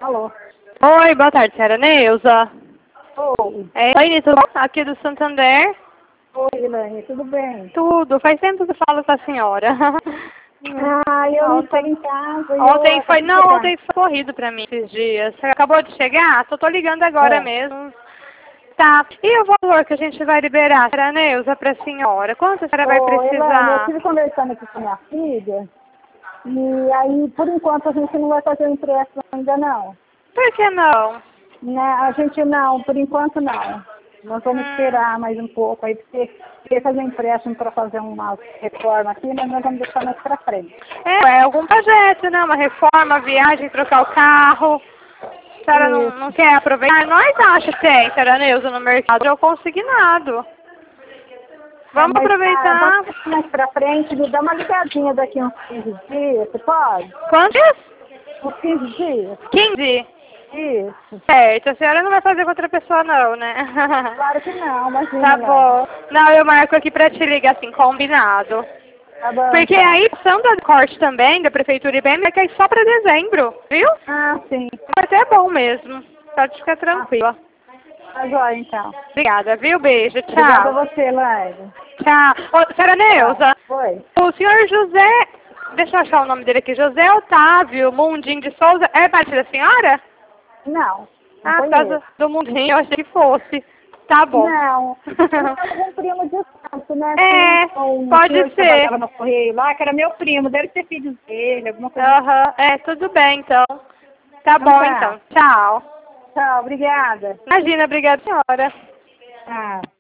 Alô? Oi, boa tarde, senhora Neuza. Oi. Oi, Nito, aqui do Santander. Oi, Elaine, tudo bem? Tudo, faz tempo que eu falo com a senhora. Ah, eu não estou em casa. Ontem foi corrido pra mim esses dias. Você acabou de chegar? Só tô ligando agora mesmo. Tá. E o valor que a gente vai liberar, senhora Neuza, pra senhora? Quanto a senhora vai Elaine, eu precisar? estive conversando aqui com minha filha e aí, por enquanto, a gente não vai fazer o empréstimo ainda não. Por que não? Né? A gente não, por enquanto não. Nós vamos esperar mais um pouco aí, porque queria fazer um empréstimo para fazer uma reforma aqui, mas nós vamos deixar mais para frente. É algum projeto, né? Uma reforma, viagem, trocar o carro. A senhora não quer aproveitar? Nós acha que tem, senhora Neuza, no mercado. Eu consignado. Vamos aproveitar. Vamos mais para frente, me dá uma ligadinha daqui uns 15 dias, você pode? Quantos? Uns 15 dias? 15. Isso. Certo, a senhora não vai fazer com outra pessoa não, né? Claro que não, imagina. Tá bom. Não, eu marco aqui pra te ligar assim, combinado. Tá bom, Porque então. aí, são da corte também, da Prefeitura IBM, é que é só pra dezembro, viu? Ah, sim. Mas é bom mesmo. Pode ficar tranquila. Tá jóia, então. Obrigada, viu? Beijo, tchau. Obrigada a você, Laine. Tchau. Ô, senhora Neuza, Oi. o senhor José, deixa eu achar o nome dele aqui, José Otávio Mundim de Souza, é parte da senhora? Não, não Por conheço. causa do Mundinho, eu achei que fosse. Tá bom. Não, eu um primo de santo, né? É, pode senhor que ser. trabalhava no correio lá, que era meu primo, deve ter filhos dele, alguma coisa. Aham, tudo bem então. Tá bom tá. então. Tchau. Tchau, obrigada. Imagina, obrigada senhora. Ah.